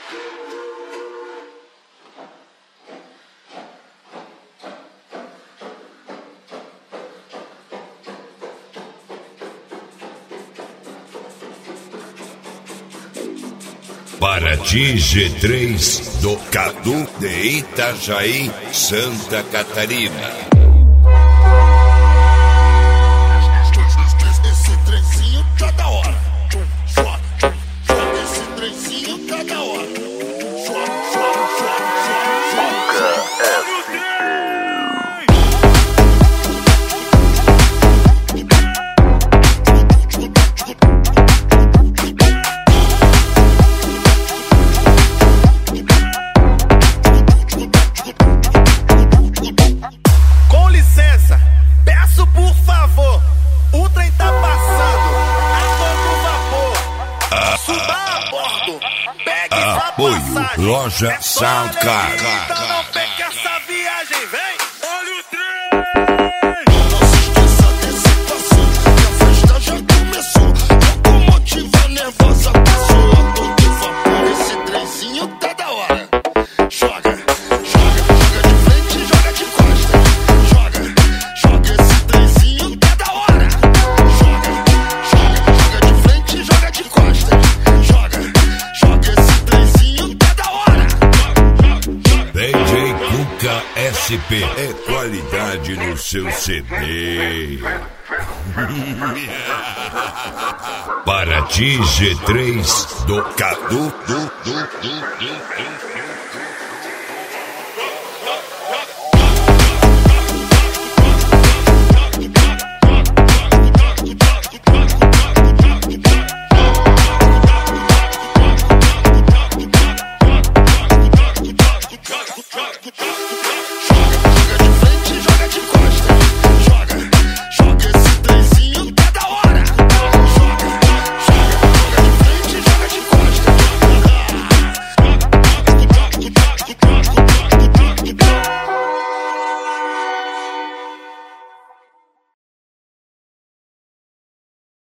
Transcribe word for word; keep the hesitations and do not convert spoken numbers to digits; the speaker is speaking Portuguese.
Paraty G três do Cadu de Itajaí, Santa Catarina. Esse trenzinho tá da hora. Esse trenzinho tá da hora. Com licença, peço por favor, o trem tá passando a todo vapor. Suba a bordo, pegue sua Apoio passagem. Loja É Soundcard. para então não perca essa viagem, vem. Olha o trem. Não se esqueça desse passinho, que a festa já começou. Locomotiva nervosa passou a todo vapor. Esse trenzinho tá da hora. Joga, joga, joga de frente, joga de costa. Joga, joga esse trenzinho tá da hora. Joga, joga, joga de frente, joga de costa. Joga, joga esse trenzinho tá da hora. D J Cuca S P é qualidade no seu C D. Paraty G três do Cadu.